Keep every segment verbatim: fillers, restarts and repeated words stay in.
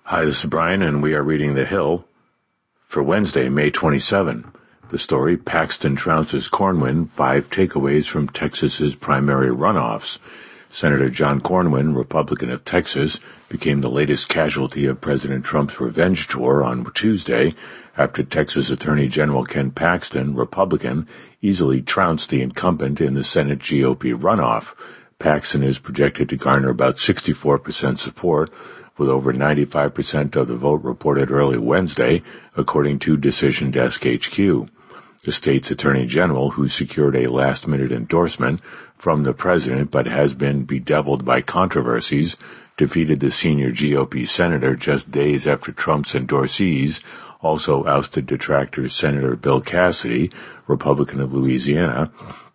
Hi, this is Brian, and we are reading The Hill for Wednesday, May twenty-seventh. The story, Paxton trounces Cornyn, five takeaways from Texas's primary runoffs. Senator John Cornyn, Republican of Texas, became the latest casualty of President Trump's revenge tour on Tuesday after Texas Attorney General Ken Paxton, Republican, easily trounced the incumbent in the Senate G O P runoff. Paxton is projected to garner about sixty-four percent support, with over ninety-five percent of the vote reported early Wednesday, according to Decision Desk H Q. The state's attorney general, who secured a last-minute endorsement from the president but has been bedeviled by controversies, defeated the senior G O P senator just days after Trump's endorsees also ousted detractor Senator Bill Cassidy, Republican of Louisiana,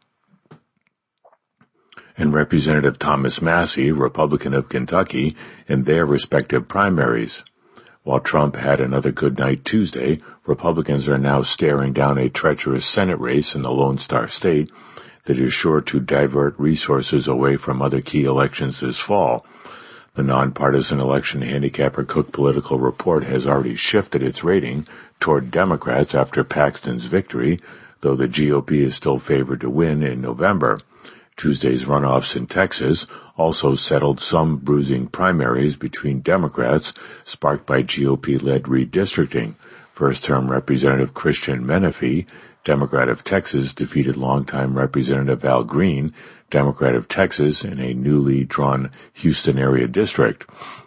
and Representative Thomas Massie, Republican of Kentucky, in their respective primaries. While Trump had another good night Tuesday, Republicans are now staring down a treacherous Senate race in the Lone Star State that is sure to divert resources away from other key elections this fall. The nonpartisan election handicapper Cook Political Report has already shifted its rating toward Democrats after Paxton's victory, though the G O P is still favored to win in November. Tuesday's runoffs in Texas also settled some bruising primaries between Democrats, sparked by G O P-led redistricting. First-term Representative Christian Menefee, Democrat of Texas, defeated longtime Representative Al Green, Democrat of Texas, in a newly drawn Houston area district.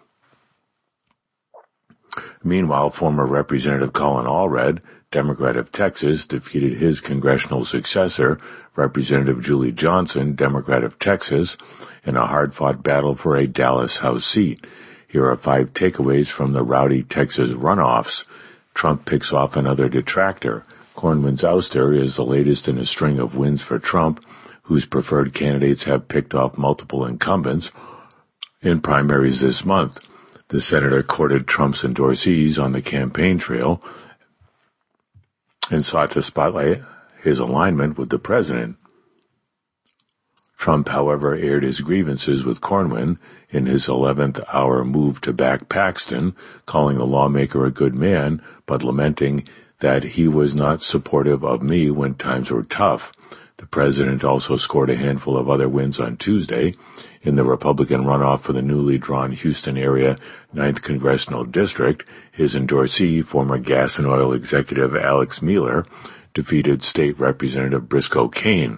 Meanwhile, former Representative Colin Allred, Democrat of Texas, defeated his congressional successor, Representative Julie Johnson, Democrat of Texas, in a hard-fought battle for a Dallas House seat. Here are five takeaways from the rowdy Texas runoffs. Trump picks off another detractor. Cornyn's ouster is the latest in a string of wins for Trump, whose preferred candidates have picked off multiple incumbents in primaries this month. The senator courted Trump's endorsees on the campaign trail and sought to spotlight his alignment with the president. Trump, however, aired his grievances with Cornyn in his eleventh hour move to back Paxton, calling the lawmaker a good man, but lamenting that he was not supportive of me when times were tough. The president also scored a handful of other wins on Tuesday. In the Republican runoff for the newly drawn Houston area ninth Congressional District, his endorsee, former gas and oil executive Alex Mueller, defeated State Representative Briscoe Cain.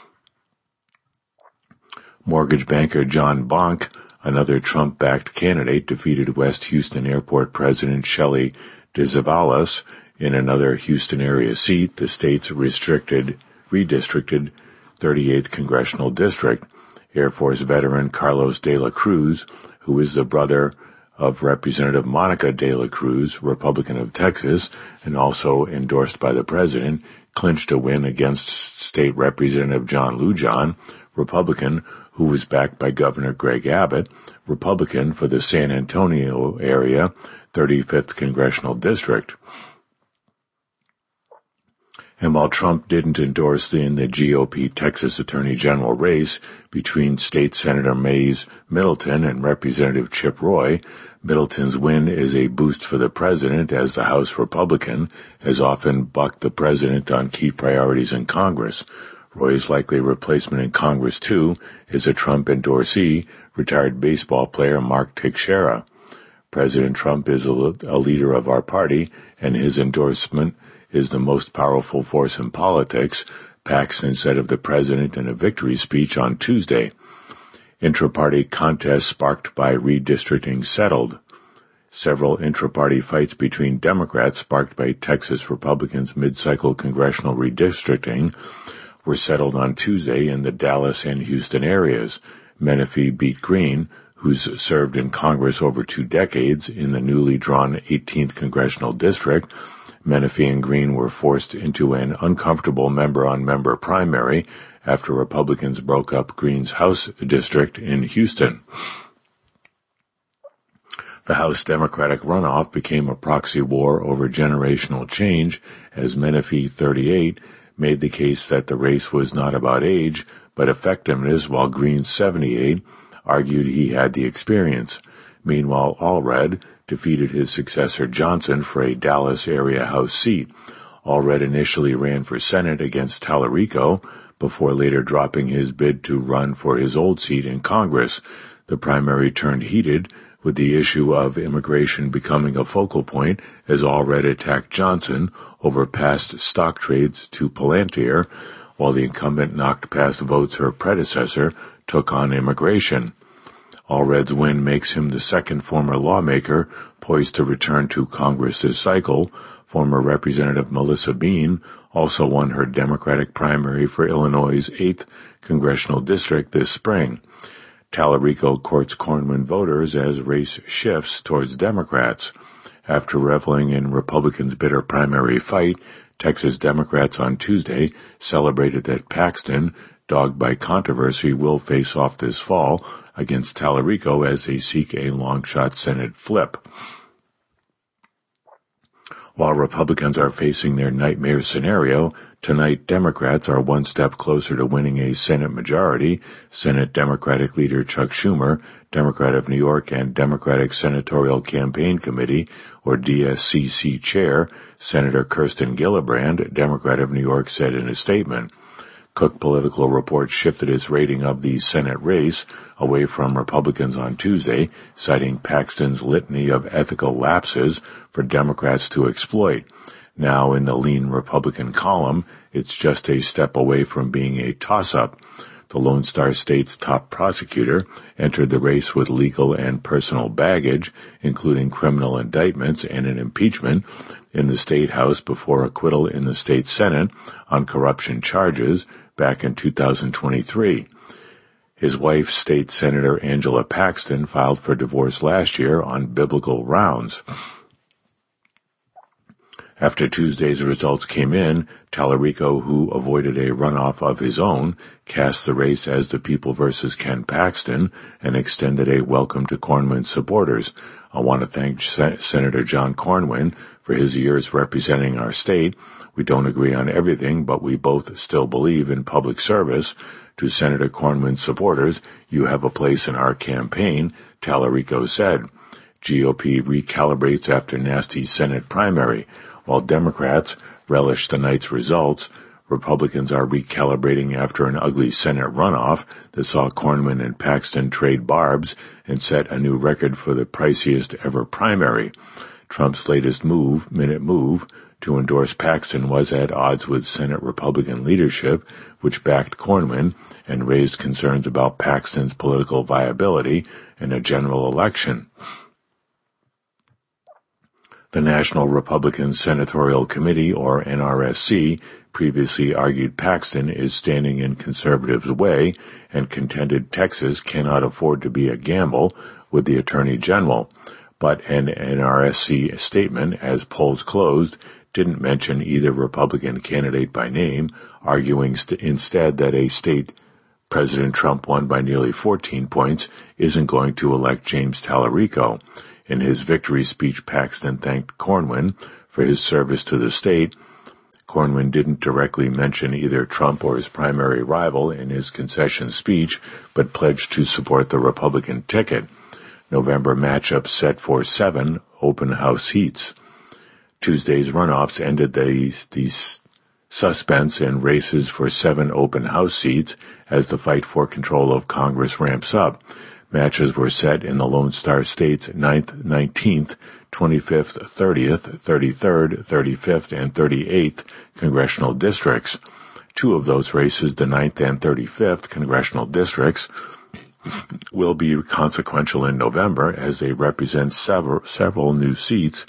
Mortgage banker John Bonk, another Trump-backed candidate, defeated West Houston Airport President Shelley DeZavalos in another Houston area seat, the state's restricted, redistricted thirty-eighth Congressional District. Air Force veteran Carlos de la Cruz, who is the brother of Representative Monica de la Cruz, Republican of Texas, and also endorsed by the president, clinched a win against State Representative John Lujan, Republican, who was backed by Governor Greg Abbott, Republican for the San Antonio area, thirty-fifth Congressional District. And while Trump didn't endorse the, in the G O P Texas Attorney General race between State Senator Mays Middleton and Representative Chip Roy, Middleton's win is a boost for the president, as the House Republican has often bucked the president on key priorities in Congress. Roy's likely replacement in Congress, too, is a Trump endorsee, retired baseball player Mark Teixeira. President Trump is a, a leader of our party, and his endorsement is the most powerful force in politics, Paxton said of the president in a victory speech on Tuesday. Intra-party contests sparked by redistricting settled. Several intra-party fights between Democrats sparked by Texas Republicans' mid-cycle congressional redistricting were settled on Tuesday in the Dallas and Houston areas. Menefee beat Green, who's served in Congress over two decades, in the newly drawn eighteenth Congressional District. Menefee and Green were forced into an uncomfortable member-on-member primary after Republicans broke up Green's House district in Houston. The House Democratic runoff became a proxy war over generational change as Menefee, thirty-eight, made the case that the race was not about age, but effectiveness, while Green, seventy-eight, argued he had the experience. Meanwhile, Allred defeated his successor Johnson for a Dallas area House seat. Allred initially ran for Senate against Tallarico, before later dropping his bid to run for his old seat in Congress. The primary turned heated, with the issue of immigration becoming a focal point as Allred attacked Johnson over past stock trades to Palantir, while the incumbent knocked past votes her predecessor took on immigration. Allred's win makes him the second former lawmaker poised to return to Congress this cycle. Former Representative Melissa Bean also won her Democratic primary for Illinois' eighth congressional district this spring. Tallarico courts Cornyn voters as race shifts towards Democrats. After reveling in Republicans' bitter primary fight, Texas Democrats on Tuesday celebrated that Paxton, dogged by controversy, will face off this fall against Tallarico as they seek a long-shot Senate flip. While Republicans are facing their nightmare scenario, tonight Democrats are one step closer to winning a Senate majority. Senate Democratic leader Chuck Schumer, Democrat of New York and Democratic Senatorial Campaign Committee, or D S C C chair, Senator Kirsten Gillibrand, Democrat of New York, said in a statement. Cook Political Report shifted its rating of the Senate race away from Republicans on Tuesday, citing Paxton's litany of ethical lapses for Democrats to exploit. Now in the lean Republican column, it's just a step away from being a toss-up. The Lone Star State's top prosecutor entered the race with legal and personal baggage, including criminal indictments and an impeachment in the state house before acquittal in the state Senate on corruption charges back in two thousand twenty-three. His wife, State Senator Angela Paxton, filed for divorce last year on biblical grounds. After Tuesday's results came in, Tallarico, who avoided a runoff of his own, cast the race as the People versus Ken Paxton and extended a welcome to Cornyn's supporters. I want to thank Sen- Senator John Cornyn for his years representing our state. We don't agree on everything, but we both still believe in public service. To Senator Cornyn's supporters, you have a place in our campaign, Tallarico said. G O P recalibrates after nasty Senate primary. While Democrats relish the night's results, Republicans are recalibrating after an ugly Senate runoff that saw Cornyn and Paxton trade barbs and set a new record for the priciest ever primary. Trump's latest move, minute move, to endorse Paxton was at odds with Senate Republican leadership, which backed Cornyn and raised concerns about Paxton's political viability in a general election. The National Republican Senatorial Committee, or N R S C, previously argued Paxton is standing in conservatives' way and contended Texas cannot afford to be a gamble with the Attorney General. But an N R S C statement, as polls closed, didn't mention either Republican candidate by name, arguing st- instead that a state President Trump won by nearly fourteen points isn't going to elect James Tallarico. In his victory speech, Paxton thanked Cornyn for his service to the state. Cornyn didn't directly mention either Trump or his primary rival in his concession speech, but pledged to support the Republican ticket. November matchup set for seven open house seats. Tuesday's runoffs ended these, these suspense in races for seven open house seats as the fight for control of Congress ramps up. Matches were set in the Lone Star State's ninth, nineteenth, twenty-fifth, thirtieth, thirty-third, thirty-fifth, and thirty-eighth congressional districts. Two of those races, the ninth and thirty-fifth congressional districts, will be consequential in November as they represent several, several new seats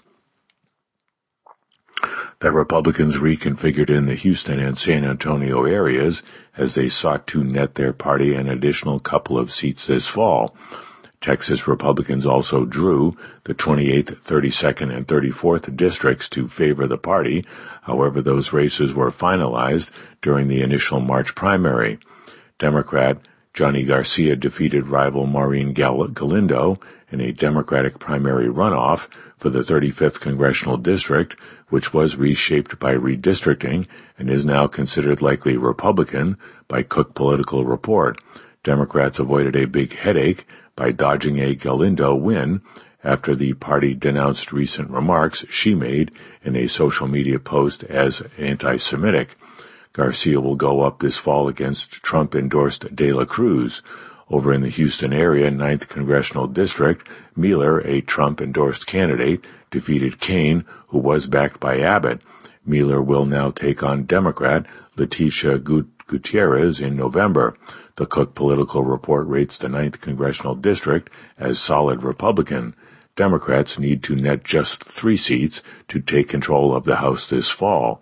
that Republicans reconfigured in the Houston and San Antonio areas as they sought to net their party an additional couple of seats this fall. Texas Republicans also drew the twenty-eighth, thirty-second, and thirty-fourth districts to favor the party. However, those races were finalized during the initial March primary. Democrat Johnny Garcia defeated rival Maureen Gal- Galindo in a Democratic primary runoff for the thirty-fifth congressional district, which was reshaped by redistricting and is now considered likely Republican by Cook Political Report. Democrats avoided a big headache by dodging a Galindo win after the party denounced recent remarks she made in a social media post as anti-Semitic. Garcia will go up this fall against Trump-endorsed De La Cruz. Over in the Houston area, ninth Congressional District, Mueller, a Trump-endorsed candidate, defeated Kaine, who was backed by Abbott. Mueller will now take on Democrat Leticia Gutierrez in November. The Cook Political Report rates the ninth Congressional District as solid Republican. Democrats need to net just three seats to take control of the House this fall.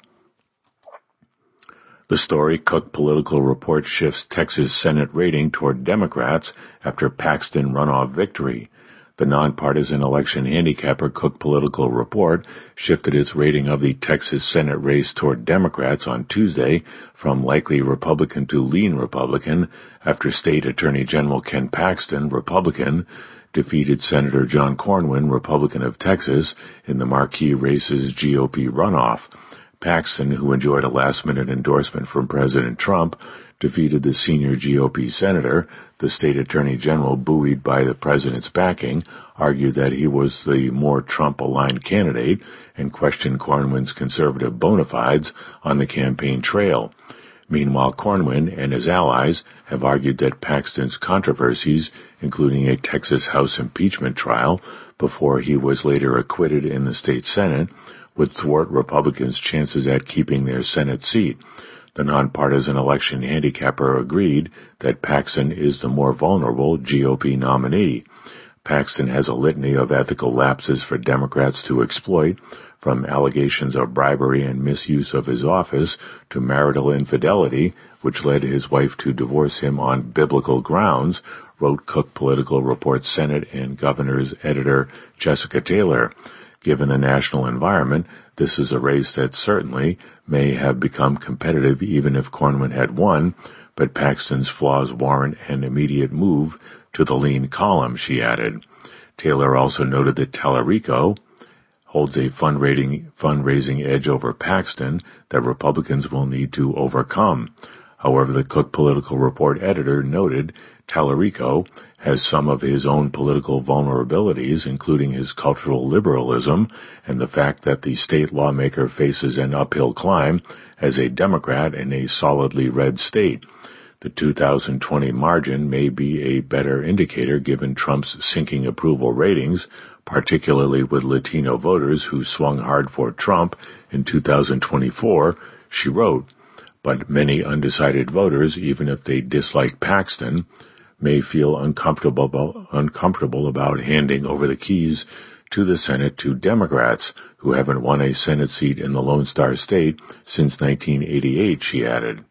The story, Cook Political Report shifts Texas Senate rating toward Democrats after Paxton runoff victory. The nonpartisan election handicapper Cook Political Report shifted its rating of the Texas Senate race toward Democrats on Tuesday from likely Republican to lean Republican after State Attorney General Ken Paxton, Republican, defeated Senator John Cornyn, Republican of Texas, in the marquee race's G O P runoff. Paxton, who enjoyed a last-minute endorsement from President Trump, defeated the senior G O P senator. The state attorney general, buoyed by the president's backing, argued that he was the more Trump-aligned candidate and questioned Cornyn's conservative bona fides on the campaign trail. Meanwhile, Cornyn and his allies have argued that Paxton's controversies, including a Texas House impeachment trial before he was later acquitted in the state Senate, would thwart Republicans' chances at keeping their Senate seat. The nonpartisan election handicapper agreed that Paxton is the more vulnerable G O P nominee. Paxton has a litany of ethical lapses for Democrats to exploit, from allegations of bribery and misuse of his office to marital infidelity, which led his wife to divorce him on biblical grounds, wrote Cook Political Report Senate and Governor's editor Jessica Taylor. Given the national environment, this is a race that certainly may have become competitive even if Cornyn had won, but Paxton's flaws warrant an immediate move to the lean column, she added. Taylor also noted that Tallarico holds a fundraising, fundraising edge over Paxton that Republicans will need to overcome. However, the Cook Political Report editor noted Tallarico has some of his own political vulnerabilities, including his cultural liberalism and the fact that the state lawmaker faces an uphill climb as a Democrat in a solidly red state. The two thousand twenty margin may be a better indicator given Trump's sinking approval ratings, particularly with Latino voters who swung hard for Trump in two thousand twenty-four, she wrote. But many undecided voters, even if they dislike Paxton, may feel uncomfortable, uncomfortable about handing over the keys to the Senate to Democrats who haven't won a Senate seat in the Lone Star State since nineteen eighty-eight, she added.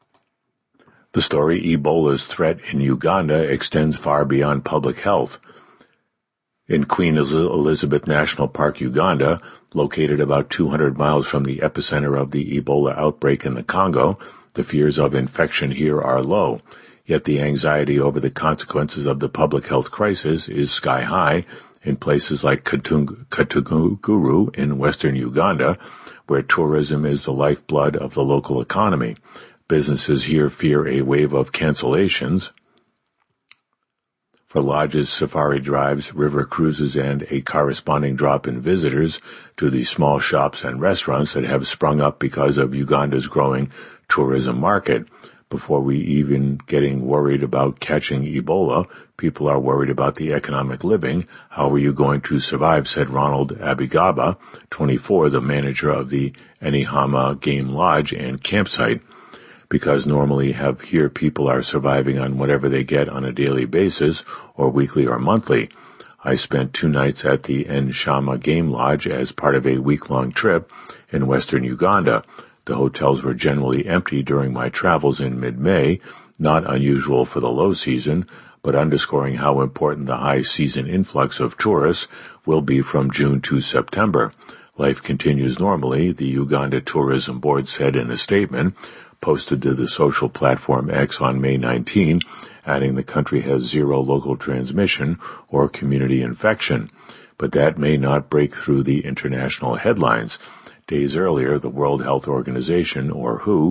The story, Ebola's threat in Uganda extends far beyond public health. In Queen Elizabeth National Park, Uganda, located about two hundred miles from the epicenter of the Ebola outbreak in the Congo, the fears of infection here are low. Yet the anxiety over the consequences of the public health crisis is sky high in places like Katunguru in western Uganda, where tourism is the lifeblood of the local economy. Businesses here fear a wave of cancellations for lodges, safari drives, river cruises, and a corresponding drop in visitors to the small shops and restaurants that have sprung up because of Uganda's growing tourism market. Before we even getting worried about catching Ebola, people are worried about the economic living. How are you going to survive, said Ronald Abigaba, twenty-four, the manager of the Enihama Game Lodge and Campsite. Because normally have here people are surviving on whatever they get on a daily basis or weekly or monthly. I spent two nights at the Enshama Game Lodge as part of a week-long trip in western Uganda. The hotels were generally empty during my travels in mid-May, not unusual for the low season, but underscoring how important the high season influx of tourists will be from June to September. Life continues normally, the Uganda Tourism Board said in a statement posted to the social platform X on May nineteenth, adding the country has zero local transmission or community infection. But that may not break through the international headlines. Days earlier, the World Health Organization, or W H O,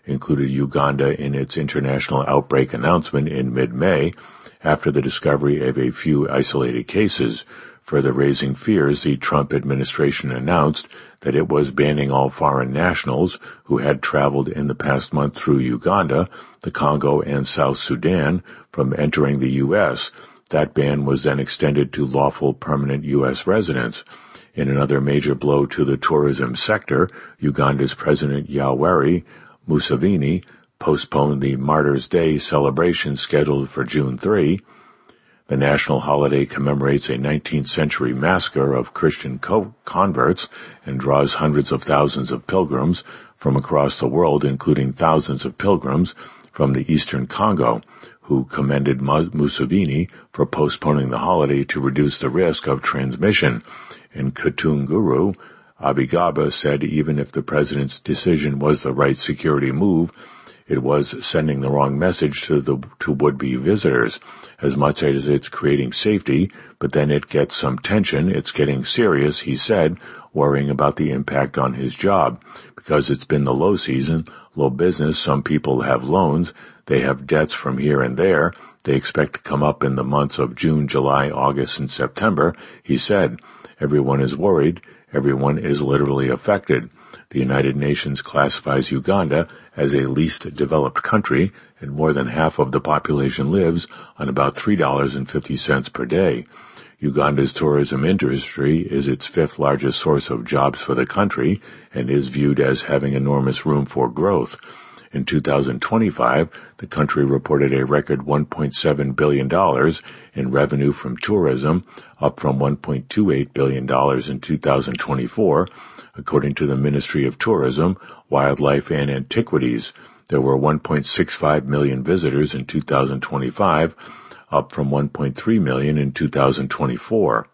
included Uganda in its international outbreak announcement in mid-May after the discovery of a few isolated cases. Further raising fears, the Trump administration announced that it was banning all foreign nationals who had traveled in the past month through Uganda, the Congo, and South Sudan from entering the U S. That ban was then extended to lawful permanent U S residents. In another major blow to the tourism sector, Uganda's President Yoweri Museveni postponed the Martyrs' Day celebration scheduled for June third. The national holiday commemorates a nineteenth century massacre of Christian co- converts and draws hundreds of thousands of pilgrims from across the world, including thousands of pilgrims from the eastern Congo, who commended Museveni for postponing the holiday to reduce the risk of transmission. In Katunguru, Abigaba said even if the president's decision was the right security move, it was sending the wrong message to the to would-be visitors. As much as it's creating safety, but then it gets some tension, it's getting serious, he said, worrying about the impact on his job. Because it's been the low season, low business, some people have loans, they have debts from here and there, they expect to come up in the months of June, July, August, and September, he said. Everyone is worried, everyone is literally affected. The United Nations classifies Uganda as a least developed country, and more than half of the population lives on about three dollars and fifty cents per day. Uganda's tourism industry is its fifth largest source of jobs for the country and is viewed as having enormous room for growth. In two thousand twenty-five, the country reported a record one point seven billion dollars in revenue from tourism, up from one point two eight billion dollars in two thousand twenty-four. According to the Ministry of Tourism, Wildlife and Antiquities, there were one point six five million visitors in two thousand twenty-five, up from one point three million in two thousand twenty-four.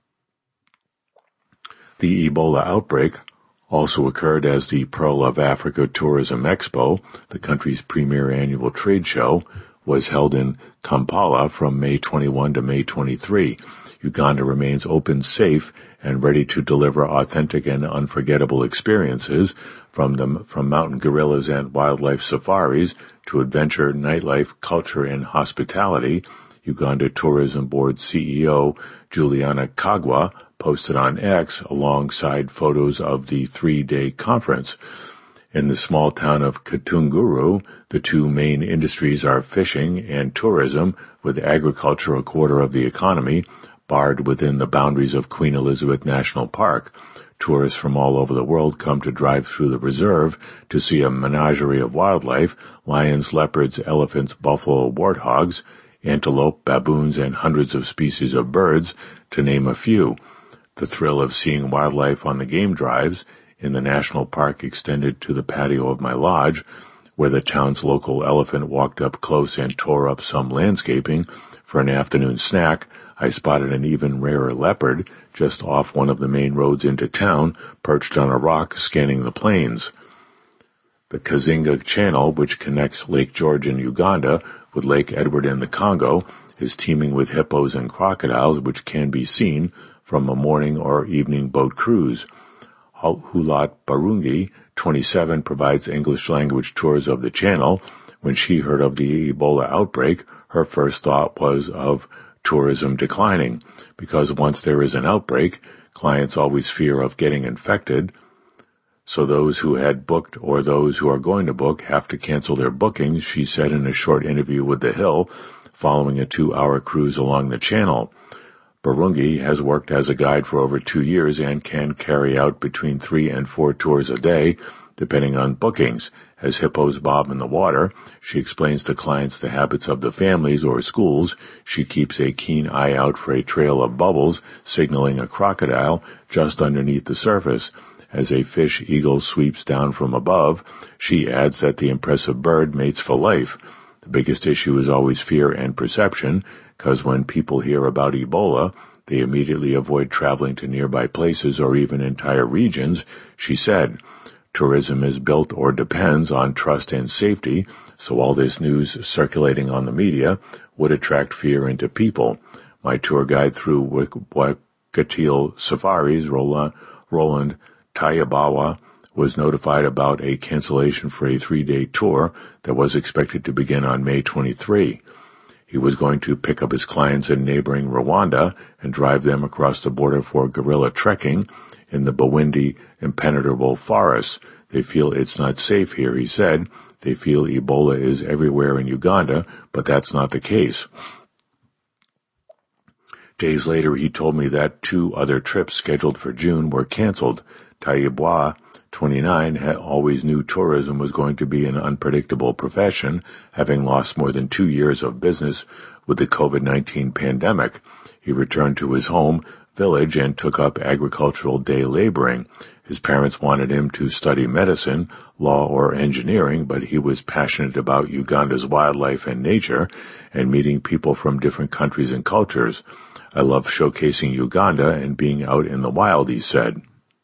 The Ebola outbreak also occurred as the Pearl of Africa Tourism Expo, the country's premier annual trade show, was held in Kampala from May twenty-first to May twenty-third. Uganda remains open, safe, and ready to deliver authentic and unforgettable experiences from the, from mountain gorillas and wildlife safaris to adventure, nightlife, culture, and hospitality. Uganda Tourism Board C E O Juliana Kagwa posted on X alongside photos of the three-day conference. In the small town of Katunguru, the two main industries are fishing and tourism, with agriculture a quarter of the economy, barred within the boundaries of Queen Elizabeth National Park. Tourists from all over the world come to drive through the reserve to see a menagerie of wildlife, lions, leopards, elephants, buffalo, warthogs, antelope, baboons, and hundreds of species of birds, to name a few. The thrill of seeing wildlife on the game drives in the national park extended to the patio of my lodge, where the town's local elephant walked up close and tore up some landscaping for an afternoon snack. I spotted an even rarer leopard just off one of the main roads into town, perched on a rock scanning the plains. The Kazinga Channel, which connects Lake George in Uganda with Lake Edward in the Congo, is teeming with hippos and crocodiles, which can be seen from a morning or evening boat cruise. Hulat Barungi, twenty-seven, provides English-language tours of the channel. When she heard of the Ebola outbreak, her first thought was of tourism declining, because once there is an outbreak, clients always fear of getting infected. So those who had booked or those who are going to book have to cancel their bookings, she said in a short interview with The Hill, following a two-hour cruise along the channel. Barungi has worked as a guide for over two years and can carry out between three and four tours a day, depending on bookings. As hippos bob in the water, she explains to clients the habits of the families or schools. She keeps a keen eye out for a trail of bubbles, signaling a crocodile just underneath the surface. As a fish eagle sweeps down from above, she adds that the impressive bird mates for life. The biggest issue is always fear and perception, because when people hear about Ebola, they immediately avoid traveling to nearby places or even entire regions, she said. Tourism is built or depends on trust and safety, so all this news circulating on the media would attract fear into people. My tour guide through Wakatil Safaris, Roland, Roland Tayabawa, was notified about a cancellation for a three-day tour that was expected to begin on May twenty-third. He was going to pick up his clients in neighboring Rwanda and drive them across the border for guerrilla trekking in the Bwindi impenetrable forests. They feel it's not safe here, he said. They feel Ebola is everywhere in Uganda, but that's not the case. Days later, he told me that two other trips scheduled for June were canceled. Tayibwa, twenty-nine, had always knew tourism was going to be an unpredictable profession, having lost more than two years of business with the covid nineteen pandemic. He returned to his home village and took up agricultural day laboring. His parents wanted him to study medicine, law, or engineering, but he was passionate about Uganda's wildlife and nature and meeting people from different countries and cultures. I love showcasing Uganda and being out in the wild, he said.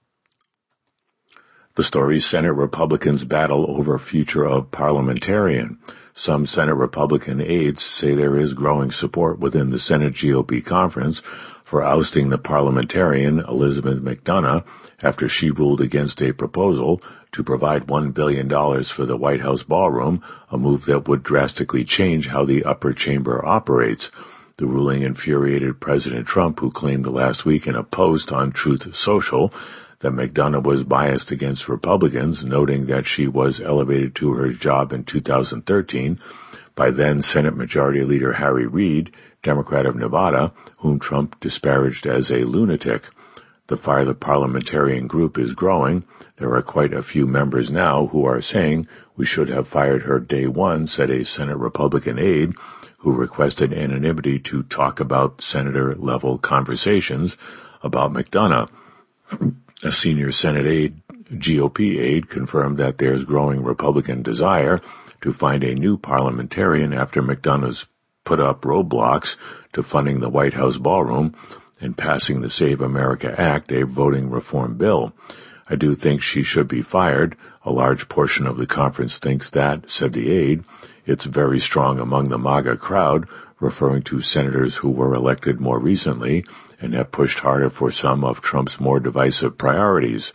The story: Senate Republicans battle over future of parliamentarian. Some Senate Republican aides say there is growing support within the Senate G O P conference for ousting the parliamentarian Elizabeth McDonough after she ruled against a proposal to provide one billion dollars for the White House ballroom, a move that would drastically change how the upper chamber operates. The ruling infuriated President Trump, who claimed last week in a post on Truth Social that McDonough was biased against Republicans, noting that she was elevated to her job in two thousand thirteen by then Senate Majority Leader Harry Reid, Democrat of Nevada, whom Trump disparaged as a lunatic. The Fire the Parliamentarian group is growing. There are quite a few members now who are saying we should have fired her day one, said a Senate Republican aide who requested anonymity to talk about senator-level conversations about McDonough. A senior Senate aide, G O P aide, confirmed that there's growing Republican desire to find a new parliamentarian after McDonough's put up roadblocks to funding the White House ballroom and passing the Save America Act, a voting reform bill. I do think she should be fired. A large portion of the conference thinks that, said the aide. It's very strong among the MAGA crowd, referring to senators who were elected more recently and have pushed harder for some of Trump's more divisive priorities.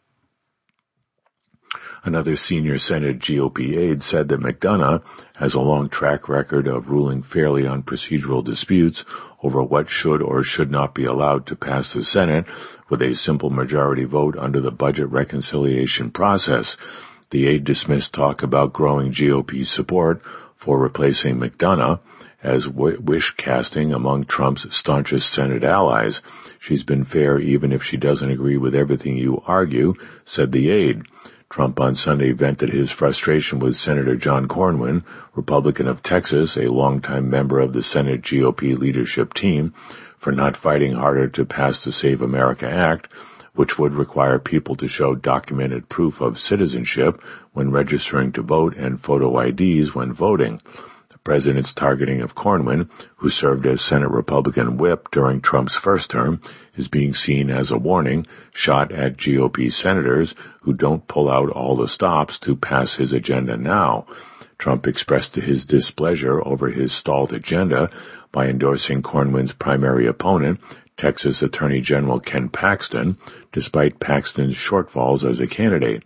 Another senior Senate G O P aide said that McDonough has a long track record of ruling fairly on procedural disputes over what should or should not be allowed to pass the Senate with a simple majority vote under the budget reconciliation process. The aide dismissed talk about growing G O P support for replacing McDonough as w- wish-casting among Trump's staunchest Senate allies. She's been fair even if she doesn't agree with everything you argue, said the aide. Trump on Sunday vented his frustration with Senator John Cornyn, Republican of Texas, a longtime member of the Senate G O P leadership team, for not fighting harder to pass the Save America Act, which would require people to show documented proof of citizenship when registering to vote and photo I Ds when voting. The president's targeting of Cornyn, who served as Senate Republican whip during Trump's first term, is being seen as a warning shot at G O P senators who don't pull out all the stops to pass his agenda now. Trump expressed his displeasure over his stalled agenda by endorsing Cornyn's primary opponent, Texas Attorney General Ken Paxton, despite Paxton's shortfalls as a candidate.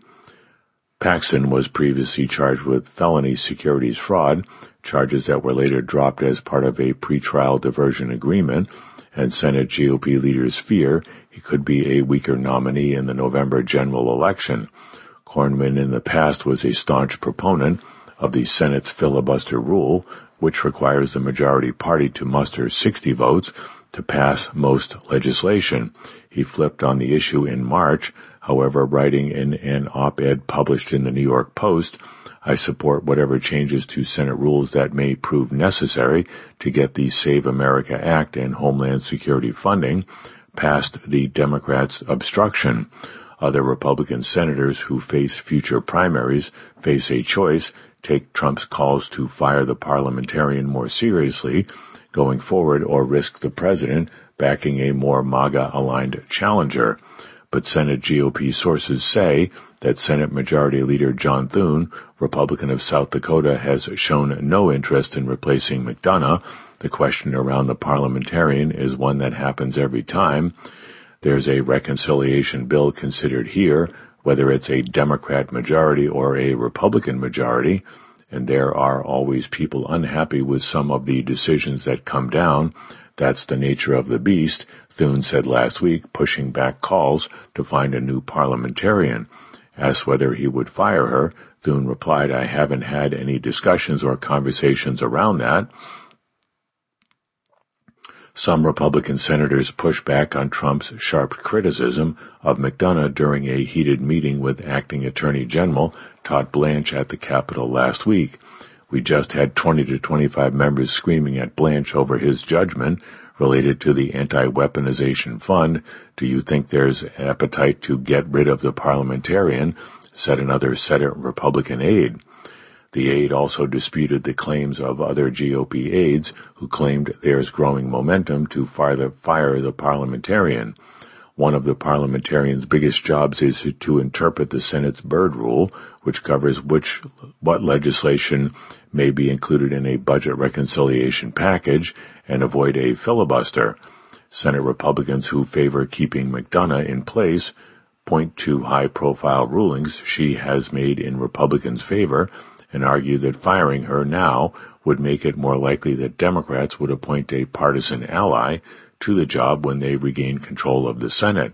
Paxton was previously charged with felony securities fraud, charges that were later dropped as part of a pretrial diversion agreement, and Senate G O P leaders fear he could be a weaker nominee in the November general election. Cornyn in the past was a staunch proponent of the Senate's filibuster rule, which requires the majority party to muster sixty votes to pass most legislation. He flipped on the issue in March, however, writing in an op-ed published in the New York Post, I support whatever changes to Senate rules that may prove necessary to get the Save America Act and Homeland Security funding past the Democrats' obstruction. Other Republican senators who face future primaries face a choice: take Trump's calls to fire the parliamentarian more seriously going forward or risk the president backing a more MAGA-aligned challenger. But Senate G O P sources say that Senate Majority Leader John Thune, Republican of South Dakota, has shown no interest in replacing McDonough. The question around the parliamentarian is one that happens every time there's a reconciliation bill considered here, whether it's a Democrat majority or a Republican majority, and there are always people unhappy with some of the decisions that come down. That's the nature of the beast, Thune said last week, pushing back calls to find a new parliamentarian. Asked whether he would fire her, Thune replied, "I haven't had any discussions or conversations around that." Some Republican senators pushed back on Trump's sharp criticism of McDonough during a heated meeting with Acting Attorney General Todd Blanche at the Capitol last week. "We just had twenty to twenty-five members screaming at Blanche over his judgment related to the anti-weaponization fund. Do you think there's appetite to get rid of the parliamentarian?" said another Senate Republican aide. The aide also disputed the claims of other G O P aides who claimed there's growing momentum to fire the, fire the parliamentarian. One of the parliamentarian's biggest jobs is to interpret the Senate's Byrd Rule, which covers which what legislation may be included in a budget reconciliation package and avoid a filibuster. Senate Republicans who favor keeping McDonough in place point to high-profile rulings she has made in Republicans' favor and argue that firing her now would make it more likely that Democrats would appoint a partisan ally to the job when they regain control of the Senate.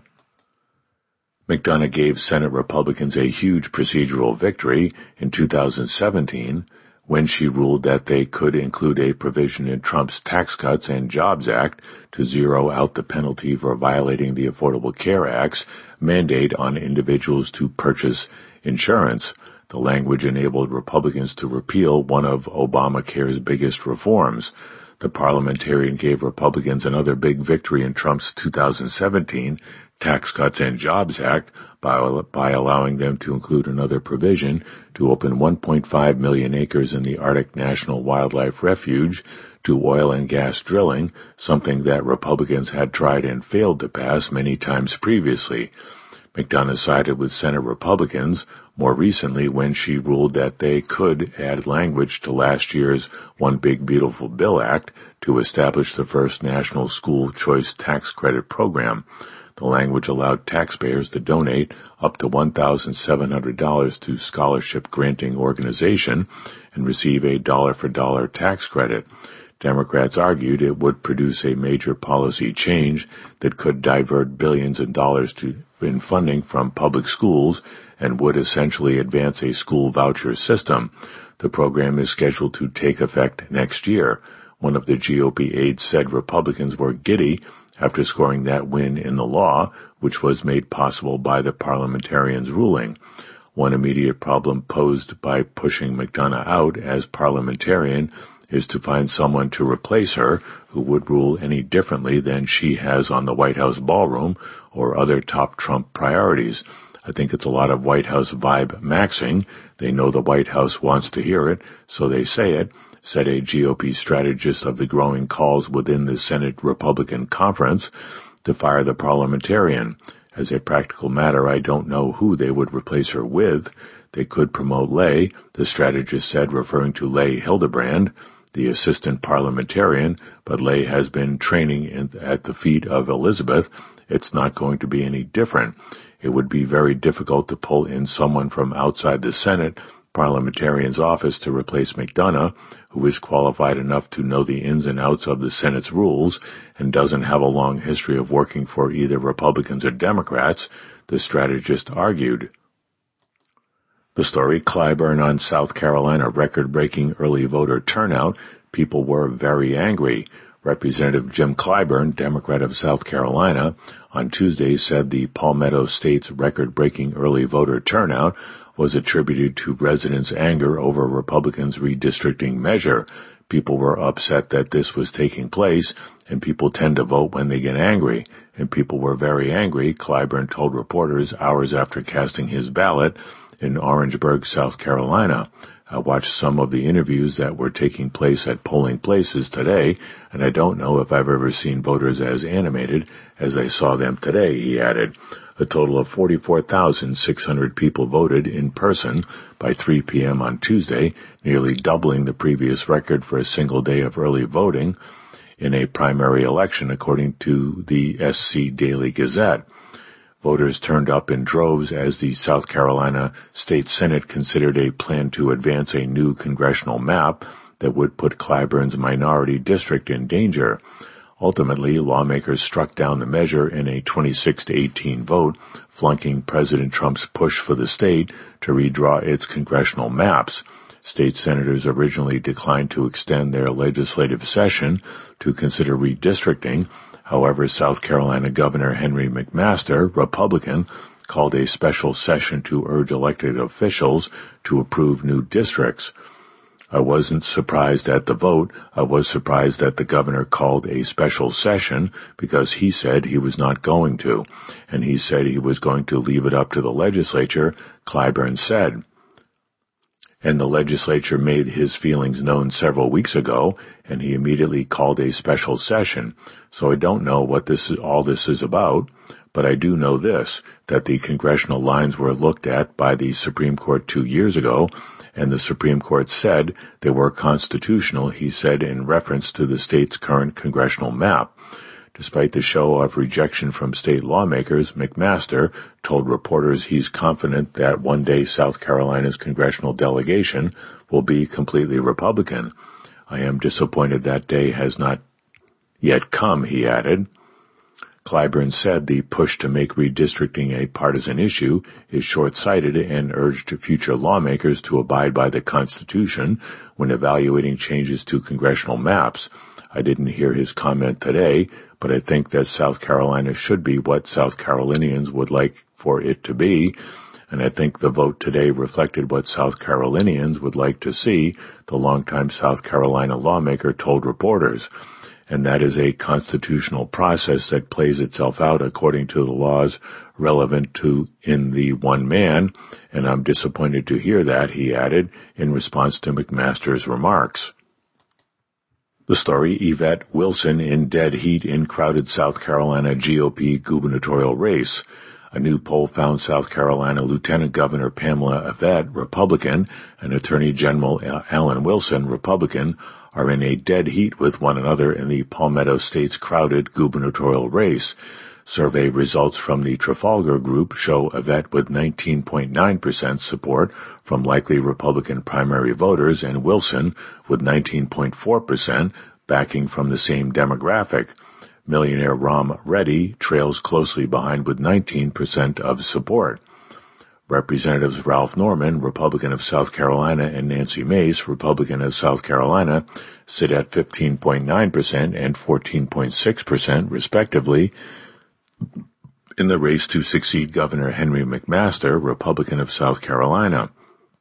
McDonough gave Senate Republicans a huge procedural victory in two thousand seventeen when she ruled that they could include a provision in Trump's Tax Cuts and Jobs Act to zero out the penalty for violating the Affordable Care Act's mandate on individuals to purchase insurance. The language enabled Republicans to repeal one of Obamacare's biggest reforms. The parliamentarian gave Republicans another big victory in Trump's two thousand seventeen Tax Cuts and Jobs Act by, by allowing them to include another provision to open one point five million acres in the Arctic National Wildlife Refuge to oil and gas drilling, something that Republicans had tried and failed to pass many times previously. McDonough sided with Senate Republicans more recently when she ruled that they could add language to last year's One Big Beautiful Bill Act to establish the first national school choice tax credit program. The language allowed taxpayers to donate up to one thousand seven hundred dollars to scholarship-granting organization and receive a dollar-for-dollar tax credit. Democrats argued it would produce a major policy change that could divert billions of dollars to, in funding from public schools and would essentially advance a school voucher system. The program is scheduled to take effect next year. One of the G O P aides said Republicans were giddy after scoring that win in the law, which was made possible by the parliamentarian's ruling. One immediate problem posed by pushing McDonough out as parliamentarian is to find someone to replace her who would rule any differently than she has on the White House ballroom or other top Trump priorities. I think it's a lot of White House vibe maxing. They know the White House wants to hear it, so they say it, said a G O P strategist of the growing calls within the Senate Republican Conference to fire the parliamentarian. As a practical matter, I don't know who they would replace her with. They could promote Lay, the strategist said, referring to Lay Hildebrand, the assistant parliamentarian, but Lay has been training in, at the feet of Elizabeth. It's not going to be any different. It would be very difficult to pull in someone from outside the Senate parliamentarian's office to replace McDonough, who is qualified enough to know the ins and outs of the Senate's rules and doesn't have a long history of working for either Republicans or Democrats, the strategist argued. The story, Clyburn on South Carolina record-breaking early voter turnout. People were very angry. Representative Jim Clyburn, Democrat of South Carolina, on Tuesday said the Palmetto State's record-breaking early voter turnout was attributed to residents' anger over Republicans' redistricting measure. People were upset that this was taking place, and people tend to vote when they get angry. And people were very angry, Clyburn told reporters hours after casting his ballot in Orangeburg, South Carolina. I watched some of the interviews that were taking place at polling places today, and I don't know if I've ever seen voters as animated as I saw them today, he added. A total of forty-four thousand six hundred people voted in person by three p.m. on Tuesday, nearly doubling the previous record for a single day of early voting in a primary election, according to the S C Daily Gazette. Voters turned up in droves as the South Carolina State Senate considered a plan to advance a new congressional map that would put Clyburn's minority district in danger. Ultimately, lawmakers struck down the measure in a twenty-six to eighteen vote, flunking President Trump's push for the state to redraw its congressional maps. State senators originally declined to extend their legislative session to consider redistricting. However, South Carolina Governor Henry McMaster, Republican, called a special session to urge elected officials to approve new districts. I wasn't surprised at the vote. I was surprised that the governor called a special session because he said he was not going to, and he said he was going to leave it up to the legislature, Clyburn said. And the legislature made his feelings known several weeks ago, and he immediately called a special session. So I don't know what this is, all this is about, but I do know this, that the congressional lines were looked at by the Supreme Court two years ago, and the Supreme Court said they were constitutional, he said in reference to the state's current congressional map. Despite the show of rejection from state lawmakers, McMaster told reporters he's confident that one day South Carolina's congressional delegation will be completely Republican. I am disappointed that day has not yet come, he added. Clyburn said the push to make redistricting a partisan issue is short-sighted and urged future lawmakers to abide by the Constitution when evaluating changes to congressional maps. I didn't hear his comment today, but I think that South Carolina should be what South Carolinians would like for it to be, and I think the vote today reflected what South Carolinians would like to see, the longtime South Carolina lawmaker told reporters. And that is a constitutional process that plays itself out according to the laws relevant to in the one man, and I'm disappointed to hear that, he added, in response to McMaster's remarks. The story, Yvette Wilson in dead heat in crowded South Carolina G O P gubernatorial race. A new poll found South Carolina Lieutenant Governor Pamela Yvette, Republican, and Attorney General Alan Wilson, Republican, are in a dead heat with one another in the Palmetto State's crowded gubernatorial race. Survey results from the Trafalgar Group show Yvette with nineteen point nine percent support from likely Republican primary voters and Wilson with nineteen point four percent backing from the same demographic. Millionaire Ram Reddy trails closely behind with nineteen percent of support. Representatives Ralph Norman, Republican of South Carolina, and Nancy Mace, Republican of South Carolina, sit at fifteen point nine percent and fourteen point six percent, respectively. In the race to succeed Governor Henry McMaster, Republican of South Carolina.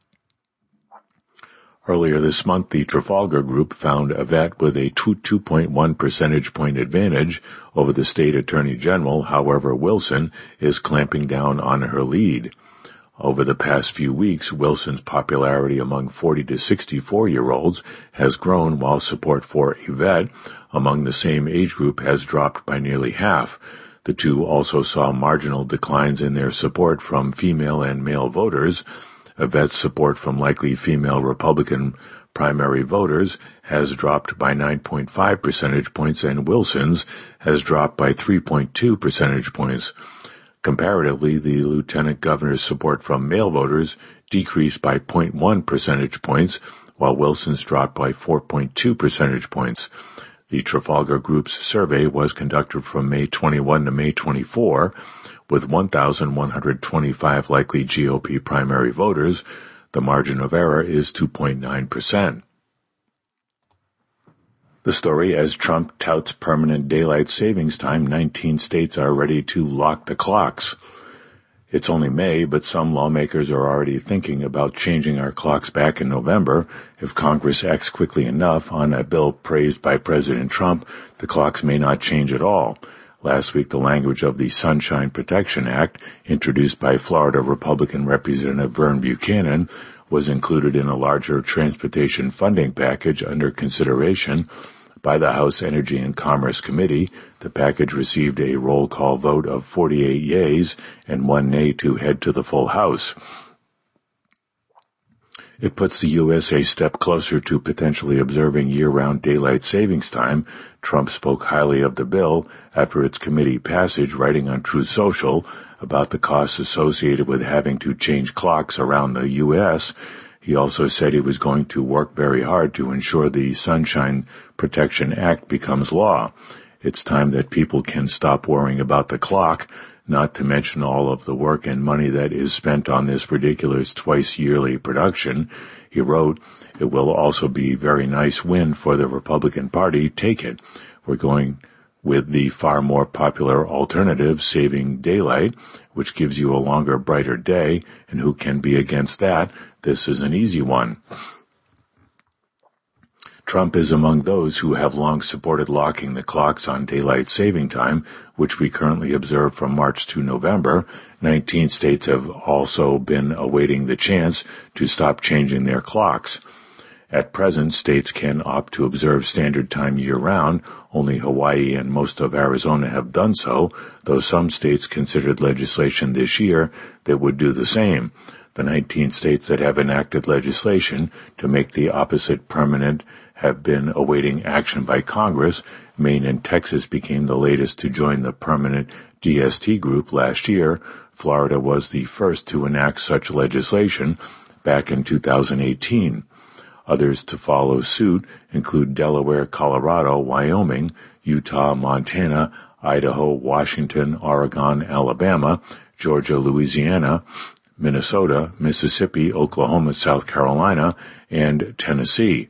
Earlier this month, the Trafalgar Group found Yvette with a two point one percentage point advantage over the state attorney general. However, Wilson is clamping down on her lead. Over the past few weeks, Wilson's popularity among forty to sixty-four-year-olds has grown, while support for Yvette among the same age group has dropped by nearly half. The two also saw marginal declines in their support from female and male voters. Yvette's support from likely female Republican primary voters has dropped by nine point five percentage points, and Wilson's has dropped by three point two percentage points. Comparatively, the lieutenant governor's support from male voters decreased by zero point one percentage points, while Wilson's dropped by four point two percentage points. The Trafalgar Group's survey was conducted from May twenty-first to May twenty-fourth, with one thousand one hundred twenty-five likely G O P primary voters. The margin of error is two point nine percent. The story, as Trump touts permanent daylight savings time, nineteen states are ready to lock the clocks. It's only May, but some lawmakers are already thinking about changing our clocks back in November. If Congress acts quickly enough on a bill praised by President Trump, the clocks may not change at all. Last week, the language of the Sunshine Protection Act, introduced by Florida Republican Representative Vern Buchanan, was included in a larger transportation funding package under consideration by the House Energy and Commerce Committee. The package received a roll call vote of forty-eight yeas and one nay to head to the full House. It puts the U S a step closer to potentially observing year-round daylight savings time. Trump spoke highly of the bill after its committee passage, writing on Truth Social, about the costs associated with having to change clocks around the U S He also said he was going to work very hard to ensure the Sunshine Protection Act becomes law. It's time that people can stop worrying about the clock, not to mention all of the work and money that is spent on this ridiculous twice-yearly production. He wrote, "It will also be a very nice win for the Republican Party. Take it. We're going with the far more popular alternative, saving daylight, which gives you a longer, brighter day, and who can be against that? This is an easy one." Trump is among those who have long supported locking the clocks on daylight saving time, which we currently observe from March to November. Nineteen states have also been awaiting the chance to stop changing their clocks. At present, states can opt to observe standard time year-round. Only Hawaii and most of Arizona have done so, though some states considered legislation this year that would do the same. The nineteen states that have enacted legislation to make the opposite permanent have been awaiting action by Congress. Maine and Texas became the latest to join the permanent D S T group last year. Florida was the first to enact such legislation back in two thousand eighteen. Others to follow suit include Delaware, Colorado, Wyoming, Utah, Montana, Idaho, Washington, Oregon, Alabama, Georgia, Louisiana, Minnesota, Mississippi, Oklahoma, South Carolina, and Tennessee.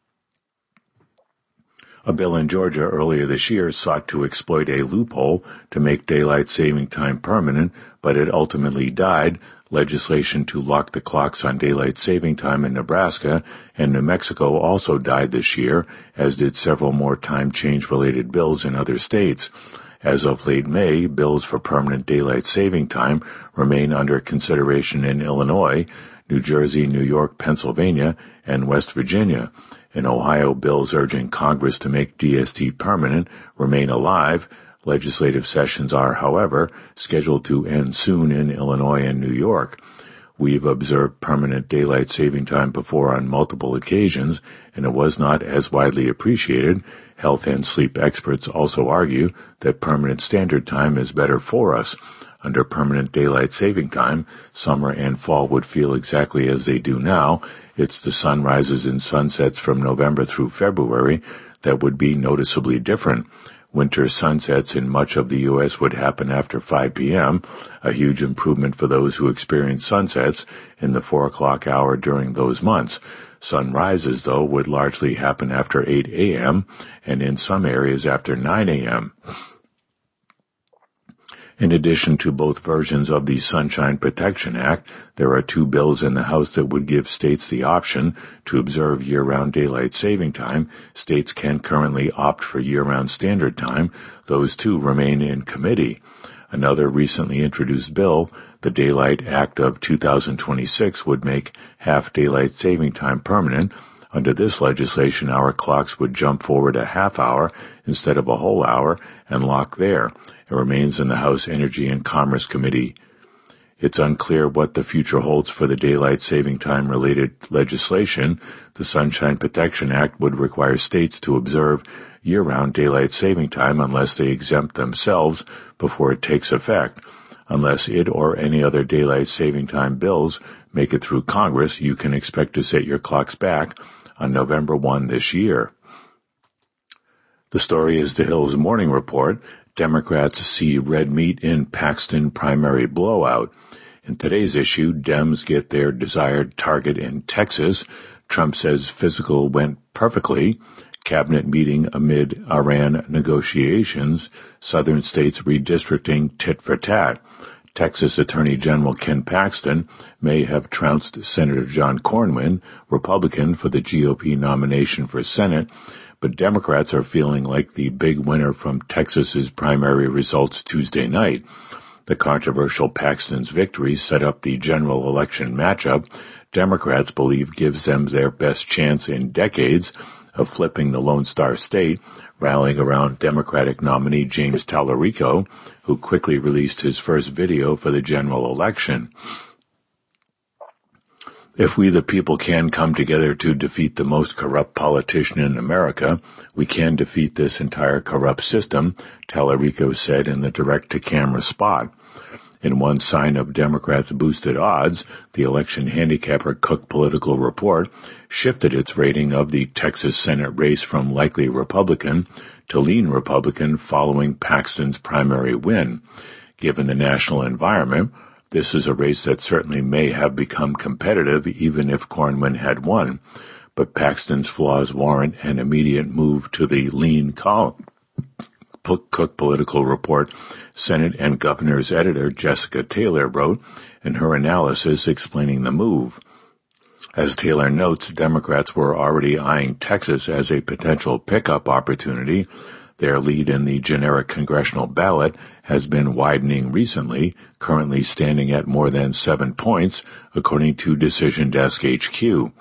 A bill in Georgia earlier this year sought to exploit a loophole to make daylight saving time permanent, but it ultimately died. Legislation to lock the clocks on daylight saving time in Nebraska and New Mexico also died this year, as did several more time change-related bills in other states. As of late May, bills for permanent daylight saving time remain under consideration in Illinois, New Jersey, New York, Pennsylvania, and West Virginia. In Ohio, bills urging Congress to make D S T permanent remain alive. Legislative sessions are, however, scheduled to end soon in Illinois and New York. We've observed permanent daylight saving time before on multiple occasions, and it was not as widely appreciated. Health and sleep experts also argue that permanent standard time is better for us. Under permanent daylight saving time, summer and fall would feel exactly as they do now. It's the sunrises and sunsets from November through February that would be noticeably different. Winter sunsets in much of the U S would happen after five p.m., a huge improvement for those who experience sunsets in the four o'clock hour during those months. Sunrises, though, would largely happen after eight a.m. and in some areas after nine a.m. In addition to both versions of the Sunshine Protection Act, there are two bills in the House that would give states the option to observe year-round daylight saving time. States can currently opt for year-round standard time. Those two remain in committee. Another recently introduced bill, the Daylight Act of two thousand twenty-six, would make half daylight saving time permanent. Under this legislation, our clocks would jump forward a half hour instead of a whole hour and lock there. It remains in the House Energy and Commerce Committee. It's unclear what the future holds for the daylight saving time related legislation. The Sunshine Protection Act would require states to observe year-round daylight saving time unless they exempt themselves before it takes effect. Unless it or any other daylight saving time bills make it through Congress, you can expect to set your clocks back on November first this year. The story is The Hill's Morning Report. Democrats see red meat in Paxton primary blowout. In today's issue, Dems get their desired target in Texas. Trump says physical went perfectly. Cabinet meeting amid Iran negotiations. Southern states redistricting tit for tat. Texas Attorney General Ken Paxton may have trounced Senator John Cornyn, Republican, for the G O P nomination for Senate, but Democrats are feeling like the big winner from Texas's primary results Tuesday night. The controversial Paxton's victory set up the general election matchup Democrats believe gives them their best chance in decades of flipping the Lone Star State, rallying around Democratic nominee James Tallarico, who quickly released his first video for the general election. If we the people can come together to defeat the most corrupt politician in America, we can defeat this entire corrupt system, Tallarico said in the direct-to-camera spot. In one sign of Democrats' boosted odds, the election handicapper Cook Political Report shifted its rating of the Texas Senate race from likely Republican to lean Republican following Paxton's primary win. Given the national environment, this is a race that certainly may have become competitive even if Cornyn had won, but Paxton's flaws warrant an immediate move to the lean column. Cook Political Report Senate and Governor's editor Jessica Taylor wrote in her analysis explaining the move. As Taylor notes, Democrats were already eyeing Texas as a potential pickup opportunity. Their lead in the generic congressional ballot has been widening recently, currently standing at more than seven points, according to Decision Desk H Q.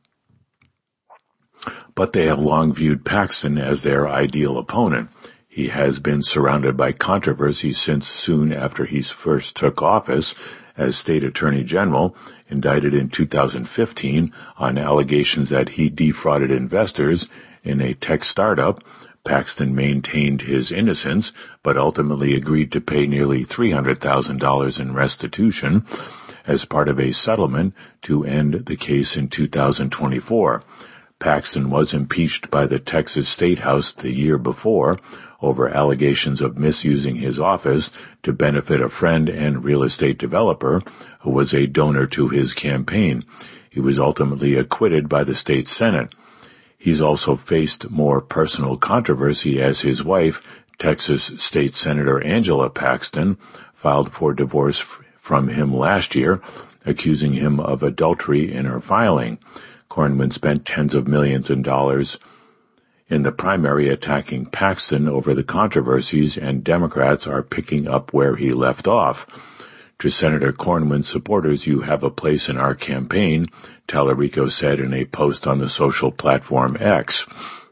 But they have long viewed Paxton as their ideal opponent. He has been surrounded by controversy since soon after he first took office as state attorney general, indicted in two thousand fifteen on allegations that he defrauded investors in a tech startup. Paxton maintained his innocence, but ultimately agreed to pay nearly three hundred thousand dollars in restitution as part of a settlement to end the case in two thousand twenty-four. Paxton was impeached by the Texas State House the year before over allegations of misusing his office to benefit a friend and real estate developer who was a donor to his campaign. He was ultimately acquitted by the state Senate. He's also faced more personal controversy as his wife, Texas State Senator Angela Paxton, filed for divorce from him last year, accusing him of adultery in her filing. Cornyn spent tens of millions of dollars in the primary attacking Paxton over the controversies, and Democrats are picking up where he left off. To Senator Cornyn's supporters, you have a place in our campaign, Tallarico said in a post on the social platform X.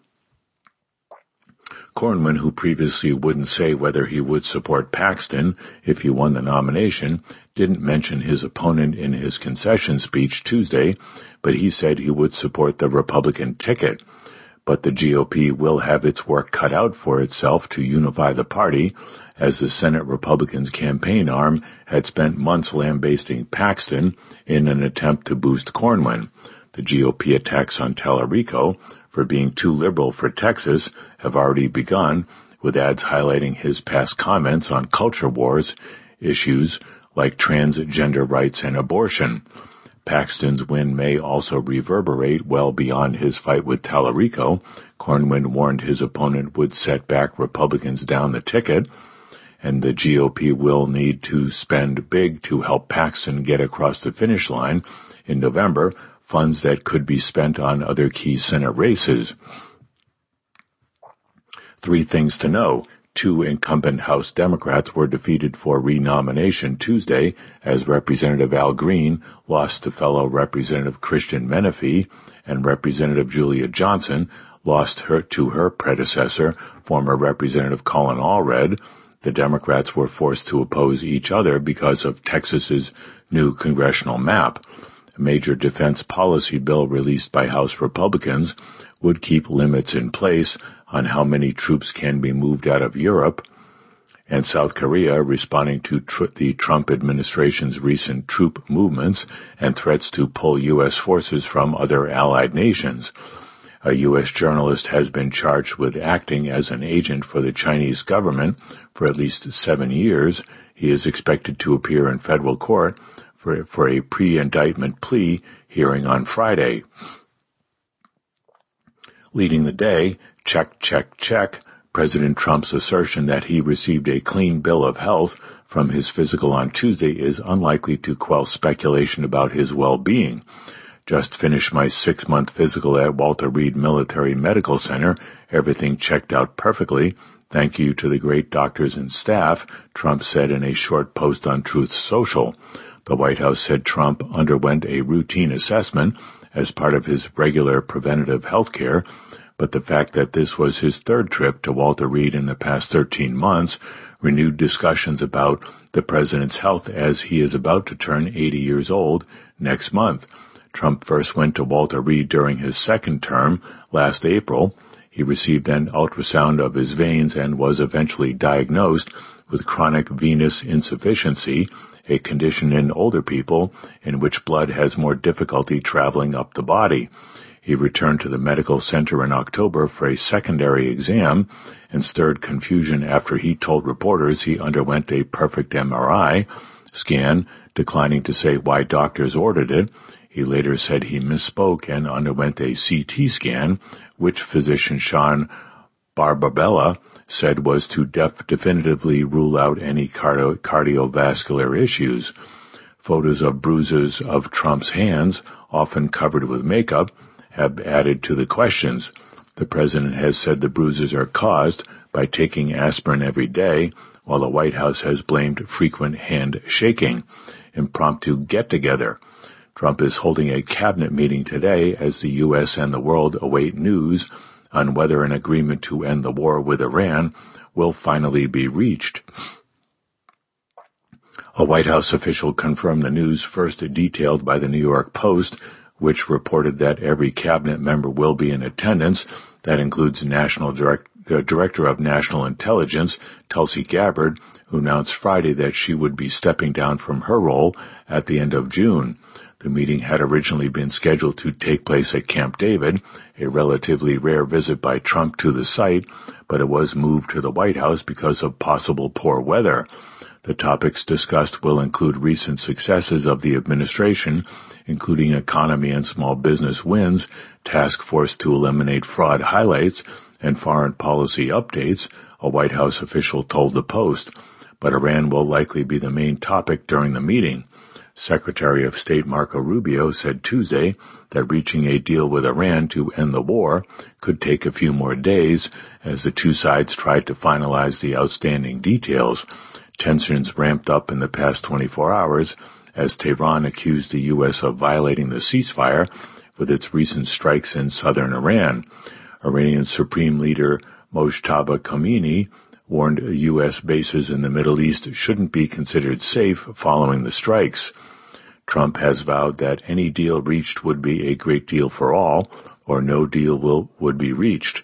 Cornyn, who previously wouldn't say whether he would support Paxton if he won the nomination, didn't mention his opponent in his concession speech Tuesday, but he said he would support the Republican ticket. But the G O P will have its work cut out for itself to unify the party, as the Senate Republicans' campaign arm had spent months lambasting Paxton in an attempt to boost Cornyn. The G O P attacks on Tallarico for being too liberal for Texas have already begun, with ads highlighting his past comments on culture wars issues like transgender rights and abortion. Paxton's win may also reverberate well beyond his fight with Tallarico. Cornyn warned his opponent would set back Republicans down the ticket, and the G O P will need to spend big to help Paxton get across the finish line in November, funds that could be spent on other key Senate races. Three things to know. Two incumbent House Democrats were defeated for renomination Tuesday as Representative Al Green lost to fellow Representative Christian Menefee, and Representative Julia Johnson lost her to her predecessor, former Representative Colin Allred. The Democrats were forced to oppose each other because of Texas's new congressional map. A major defense policy bill released by House Republicans would keep limits in place on how many troops can be moved out of Europe, and South Korea, responding to tr- the Trump administration's recent troop movements and threats to pull U S forces from other allied nations. A U S journalist has been charged with acting as an agent for the Chinese government for at least seven years. He is expected to appear in federal court for, for a pre-indictment plea hearing on Friday. Leading the day, check, check, check, President Trump's assertion that he received a clean bill of health from his physical on Tuesday is unlikely to quell speculation about his well-being. Just finished my six-month physical at Walter Reed Military Medical Center. Everything checked out perfectly. Thank you to the great doctors and staff, Trump said in a short post on Truth Social. The White House said Trump underwent a routine assessment as part of his regular preventative health care, but the fact that this was his third trip to Walter Reed in the past thirteen months renewed discussions about the president's health as he is about to turn eighty years old next month. Trump first went to Walter Reed during his second term last April. He received an ultrasound of his veins and was eventually diagnosed with chronic venous insufficiency, a condition in older people in which blood has more difficulty traveling up the body. He returned to the medical center in October for a secondary exam and stirred confusion after he told reporters he underwent a perfect M R I scan, declining to say why doctors ordered it. He later said he misspoke and underwent a C T scan, which physician Sean Barbabella said was to def- definitively rule out any cardio- cardiovascular issues. Photos of bruises of Trump's hands, often covered with makeup, have added to the questions. The president has said the bruises are caused by taking aspirin every day, while the White House has blamed frequent hand shaking. Impromptu get-together. Trump is holding a cabinet meeting today as the U S and the world await news on whether an agreement to end the war with Iran will finally be reached. A White House official confirmed the news first detailed by the New York Post, which reported that every cabinet member will be in attendance. That includes National Direct, uh, Director of National Intelligence, Tulsi Gabbard, who announced Friday that she would be stepping down from her role at the end of June. The meeting had originally been scheduled to take place at Camp David, a relatively rare visit by Trump to the site, but it was moved to the White House because of possible poor weather. The topics discussed will include recent successes of the administration, including economy and small business wins, task force to eliminate fraud highlights, and foreign policy updates, a White House official told the Post. But Iran will likely be the main topic during the meeting. Secretary of State Marco Rubio said Tuesday that reaching a deal with Iran to end the war could take a few more days as the two sides tried to finalize the outstanding details. Tensions ramped up in the past twenty-four hours as Tehran accused the U S of violating the ceasefire with its recent strikes in southern Iran. Iranian Supreme Leader Mojtaba Khomeini warned U S bases in the Middle East shouldn't be considered safe following the strikes. Trump has vowed that any deal reached would be a great deal for all, or no deal will, would be reached.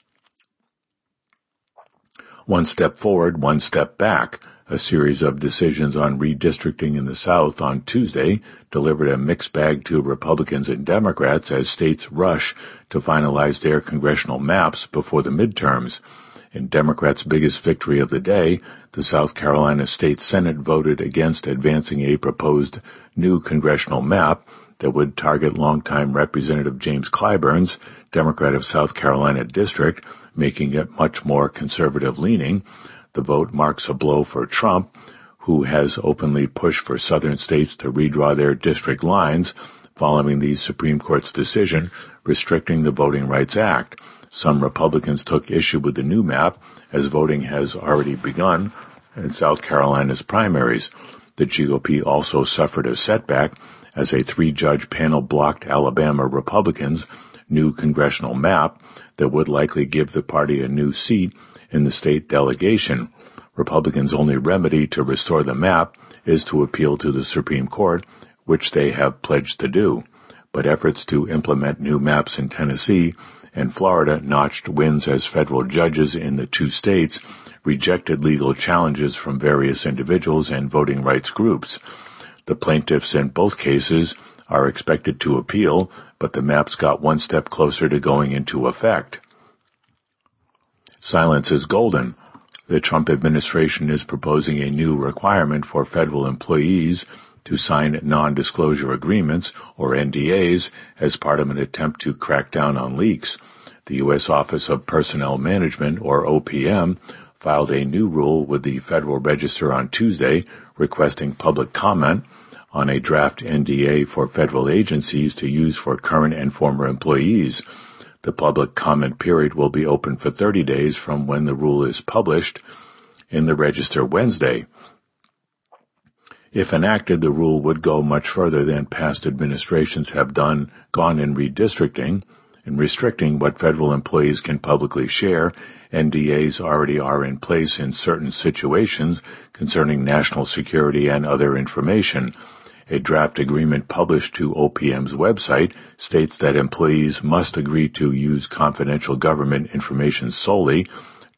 One step forward, one step back. A series of decisions on redistricting in the South on Tuesday delivered a mixed bag to Republicans and Democrats as states rush to finalize their congressional maps before the midterms. In Democrats' biggest victory of the day, the South Carolina State Senate voted against advancing a proposed new congressional map that would target longtime Representative James Clyburn's Democrat of South Carolina district, making it much more conservative-leaning. The vote marks a blow for Trump, who has openly pushed for southern states to redraw their district lines following the Supreme Court's decision restricting the Voting Rights Act. Some Republicans took issue with the new map, as voting has already begun in South Carolina's primaries. The G O P also suffered a setback as a three-judge panel blocked Alabama Republicans' new congressional map that would likely give the party a new seat in the state delegation. Republicans' only remedy to restore the map is to appeal to the Supreme Court, which they have pledged to do. But efforts to implement new maps in Tennessee and Florida notched wins as federal judges in the two states rejected legal challenges from various individuals and voting rights groups. The plaintiffs in both cases are expected to appeal, but the maps got one step closer to going into effect. Silence is golden. The Trump administration is proposing a new requirement for federal employees to sign non-disclosure agreements, or N D As, as part of an attempt to crack down on leaks. The U S Office of Personnel Management, or O P M, filed a new rule with the Federal Register on Tuesday requesting public comment on a draft N D A for federal agencies to use for current and former employees. The public comment period will be open for thirty days from when the rule is published in the Register Wednesday. If enacted, the rule would go much further than past administrations have done, gone in redistricting and restricting what federal employees can publicly share. N D As already are in place in certain situations concerning national security and other information. A draft agreement published to O P M's website states that employees must agree to use confidential government information solely,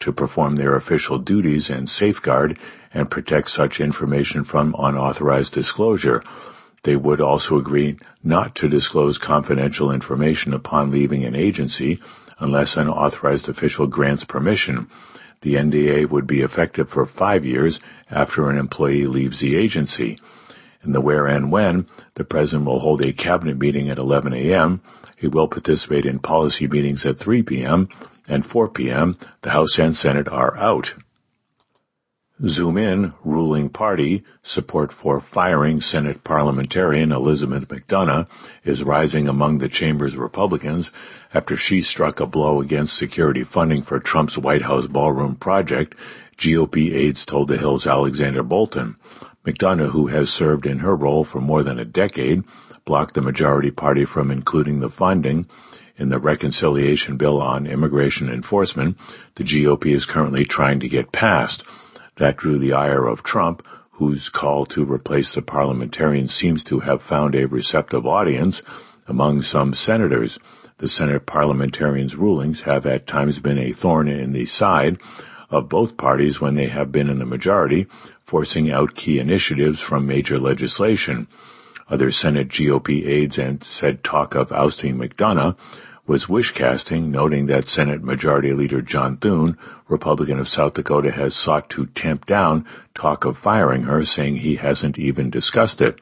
to perform their official duties and safeguard and protect such information from unauthorized disclosure. They would also agree not to disclose confidential information upon leaving an agency unless an authorized official grants permission. The N D A would be effective for five years after an employee leaves the agency. In the where and when, the President will hold a cabinet meeting at eleven a.m., he will participate in policy meetings at three p.m., and four p.m., the House and Senate are out. Zoom in, ruling party, support for firing Senate parliamentarian Elizabeth McDonough is rising among the chamber's Republicans after she struck a blow against security funding for Trump's White House ballroom project, G O P aides told The Hill's Alexander Bolton. McDonough, who has served in her role for more than a decade, blocked the majority party from including the funding in the reconciliation bill on immigration enforcement the G O P is currently trying to get passed. That drew the ire of Trump, whose call to replace the parliamentarian seems to have found a receptive audience among some senators. The Senate parliamentarians' rulings have at times been a thorn in the side of both parties when they have been in the majority, forcing out key initiatives from major legislation. Other Senate G O P aides and said talk of ousting McDonough was wish-casting, noting that Senate Majority Leader John Thune, Republican of South Dakota, has sought to tamp down talk of firing her, saying he hasn't even discussed it.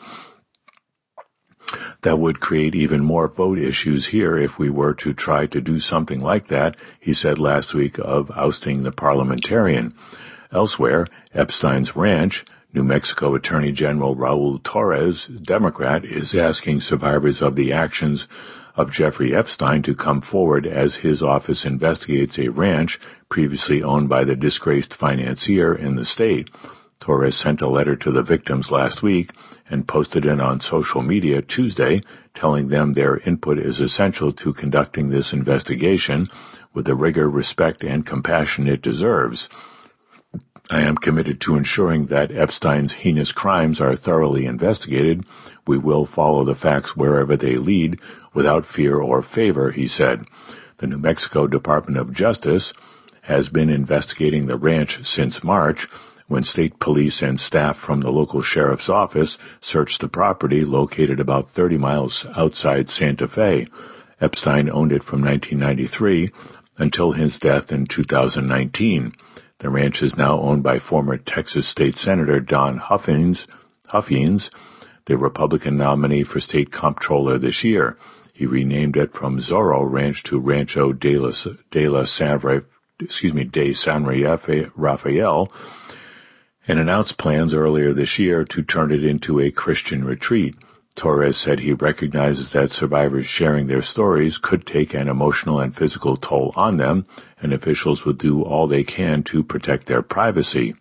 That would create even more vote issues here if we were to try to do something like that, he said last week of ousting the parliamentarian. Elsewhere, Epstein's Ranch, New Mexico Attorney General Raul Torres, Democrat, is asking survivors of the actions of Jeffrey Epstein to come forward as his office investigates a ranch previously owned by the disgraced financier in the state. Torres sent a letter to the victims last week and posted it on social media Tuesday, telling them their input is essential to conducting this investigation with the rigor, respect, and compassion it deserves. I am committed to ensuring that Epstein's heinous crimes are thoroughly investigated. We will follow the facts wherever they lead, without fear or favor, he said. The New Mexico Department of Justice has been investigating the ranch since March, when state police and staff from the local sheriff's office searched the property located about thirty miles outside Santa Fe. Epstein owned it from nineteen ninety-three until his death in two thousand nineteen. The ranch is now owned by former Texas State Senator Don Huffines, Huffines, the Republican nominee for state comptroller this year. He renamed it from Zorro Ranch to Rancho de la, de la San, excuse me, de San Rafael, and announced plans earlier this year to turn it into a Christian retreat. Torres said he recognizes that survivors sharing their stories could take an emotional and physical toll on them, and officials will do all they can to protect their privacy.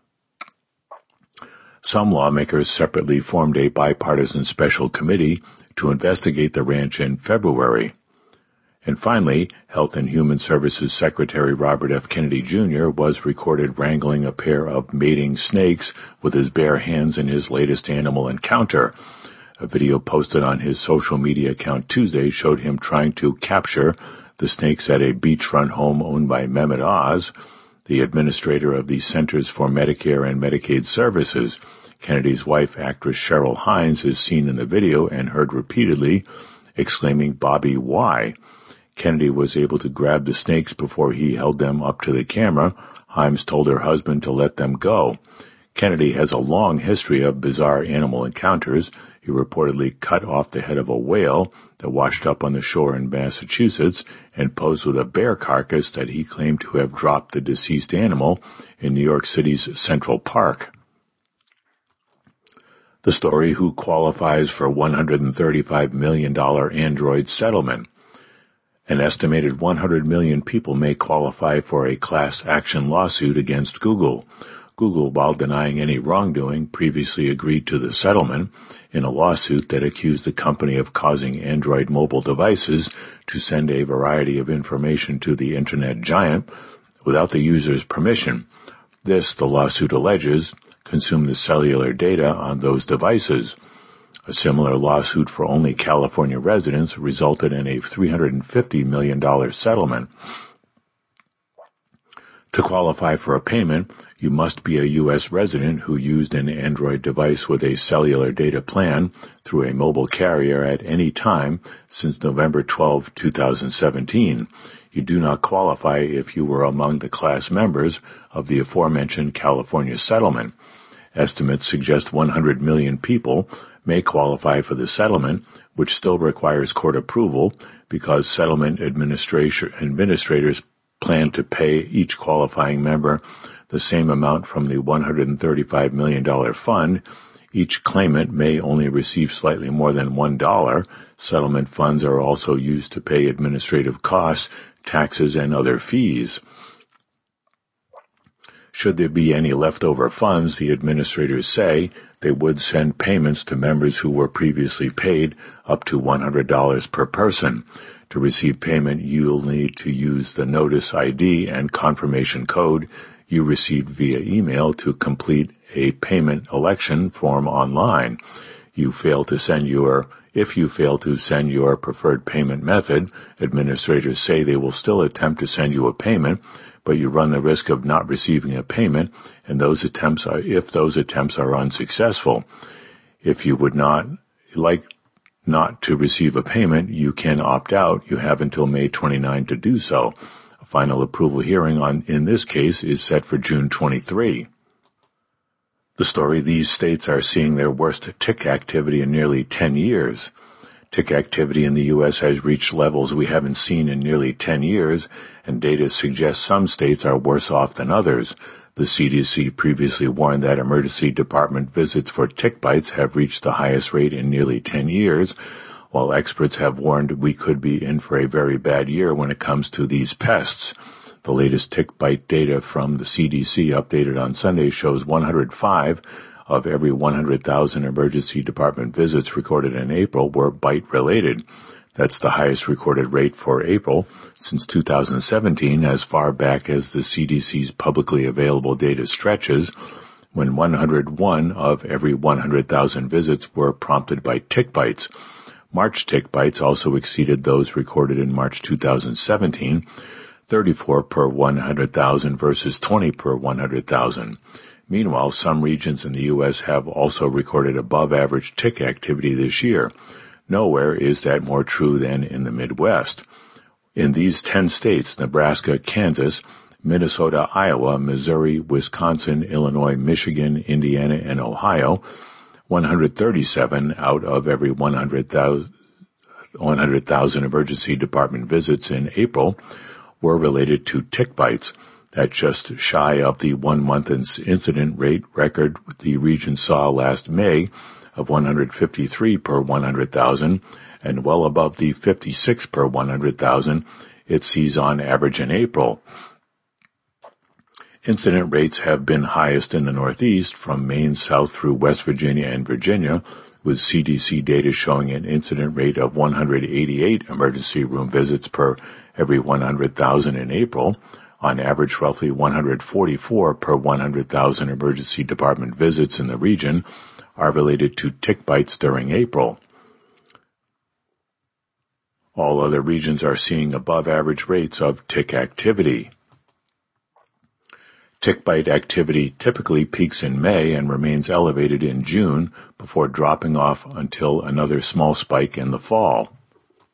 Some lawmakers separately formed a bipartisan special committee to investigate the ranch in February. And finally, Health and Human Services Secretary Robert F. Kennedy Junior was recorded wrangling a pair of mating snakes with his bare hands in his latest animal encounter. A video posted on his social media account Tuesday showed him trying to capture the snakes at a beachfront home owned by Mehmet Oz, the administrator of the Centers for Medicare and Medicaid Services. Kennedy's wife, actress Cheryl Hines, is seen in the video and heard repeatedly exclaiming, "Bobby, why?" Kennedy was able to grab the snakes before he held them up to the camera. Hines told her husband to let them go. Kennedy has a long history of bizarre animal encounters. He reportedly cut off the head of a whale that washed up on the shore in Massachusetts and posed with a bear carcass that he claimed to have dropped the deceased animal in New York City's Central Park. The story: who qualifies for one hundred thirty-five million dollars Android settlement. An estimated one hundred million people may qualify for a class action lawsuit against Google. Google, while denying any wrongdoing, previously agreed to the settlement in a lawsuit that accused the company of causing Android mobile devices to send a variety of information to the Internet giant without the user's permission. This, the lawsuit alleges, consumed the cellular data on those devices. A similar lawsuit for only California residents resulted in a three hundred fifty million dollars settlement. To qualify for a payment, you must be a U S resident who used an Android device with a cellular data plan through a mobile carrier at any time since November twelfth, twenty seventeen. You do not qualify if you were among the class members of the aforementioned California settlement. Estimates suggest one hundred million people may qualify for the settlement, which still requires court approval because settlement administrators plan to pay each qualifying member the same amount from the one hundred thirty-five million dollars fund. Each claimant may only receive slightly more than one dollar. Settlement funds are also used to pay administrative costs, taxes, and other fees. Should there be any leftover funds, the administrators say they would send payments to members who were previously paid up to one hundred dollars per person. To receive payment, you'll need to use the notice I D and confirmation code you received via email to complete a payment election form online. You fail to send your If you fail to send your preferred payment method, administrators say they will still attempt to send you a payment, but you run the risk of not receiving a payment, and those attempts are if those attempts are unsuccessful. If you would not like not to receive a payment, you can opt out. You have until May twenty-ninth to do so. A final approval hearing on in this case is set for June twenty-third. The story: these states are seeing their worst tick activity in nearly ten years. Tick activity in the U S has reached levels we haven't seen in nearly ten years, and data suggests some states are worse off than others. The C D C previously warned that emergency department visits for tick bites have reached the highest rate in nearly ten years, while experts have warned we could be in for a very bad year when it comes to these pests. The latest tick bite data from the C D C updated on Sunday shows one hundred five of every one hundred thousand emergency department visits recorded in April were bite-related. That's the highest recorded rate for April since two thousand seventeen, as far back as the C D C's publicly available data stretches, when one hundred one of every one hundred thousand visits were prompted by tick bites. March tick bites also exceeded those recorded in March two thousand seventeen, thirty-four per one hundred thousand versus twenty per one hundred thousand. Meanwhile, some regions in the U S have also recorded above-average tick activity this year. Nowhere is that more true than in the Midwest. In these ten states, Nebraska, Kansas, Minnesota, Iowa, Missouri, Wisconsin, Illinois, Michigan, Indiana, and Ohio, one hundred thirty-seven out of every one hundred thousand emergency department visits in April were related to tick bites. That's just shy of the one-month incident rate record the region saw last May of one hundred fifty-three per one hundred thousand, and well above the fifty-six per one hundred thousand it sees on average in April. Incident rates have been highest in the Northeast, from Maine south through West Virginia and Virginia, with C D C data showing an incident rate of one hundred eighty-eight emergency room visits per every one hundred thousand in April. On average, roughly one hundred forty-four per one hundred thousand emergency department visits in the region are related to tick bites during April. All other regions are seeing above-average rates of tick activity. Tick bite activity typically peaks in May and remains elevated in June before dropping off until another small spike in the fall.